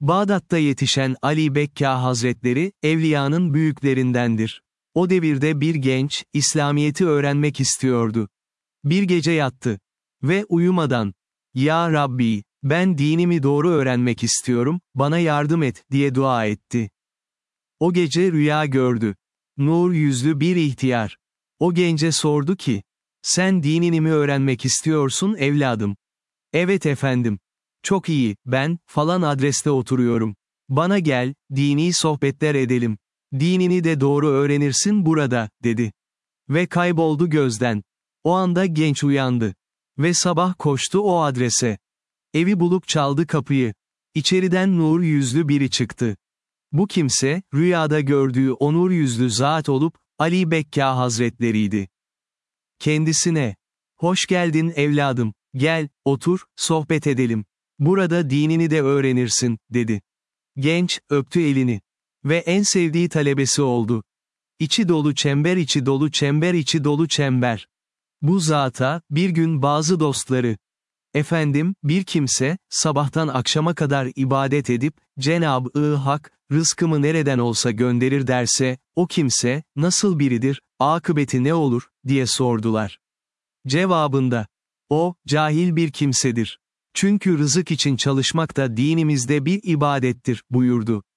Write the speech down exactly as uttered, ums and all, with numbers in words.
Bağdat'ta yetişen Ali Bekka Hazretleri, evliyanın büyüklerindendir. O devirde bir genç, İslamiyet'i öğrenmek istiyordu. Bir gece yattı. Ve uyumadan, "Ya Rabbi, ben dinimi doğru öğrenmek istiyorum, bana yardım et," diye dua etti. O gece rüya gördü. Nur yüzlü bir ihtiyar. O gence sordu ki, "Sen dinini mi öğrenmek istiyorsun evladım?" "Evet efendim. Çok iyi, ben, falan adreste oturuyorum. Bana gel, dini sohbetler edelim. Dinini de doğru öğrenirsin burada," dedi. Ve kayboldu gözden. O anda genç uyandı. Ve sabah koştu o adrese. Evi bulup çaldı kapıyı. İçeriden nur yüzlü biri çıktı. Bu kimse, rüyada gördüğü o nur yüzlü zat olup, Ali Bekka Hazretleriydi. Kendisine, "Hoş geldin evladım, gel, otur, sohbet edelim. Burada dinini de öğrenirsin," dedi. Genç, öptü elini. Ve en sevdiği talebesi oldu. İçi dolu çember içi dolu çember içi dolu çember. Bu zata, bir gün bazı dostları, "Efendim, bir kimse, sabahtan akşama kadar ibadet edip, Cenab-ı Hak, rızkımı nereden olsa gönderir derse, o kimse, nasıl biridir, akıbeti ne olur?" diye sordular. Cevabında, "O, cahil bir kimsedir. Çünkü rızık için çalışmak da dinimizde bir ibadettir," buyurdu.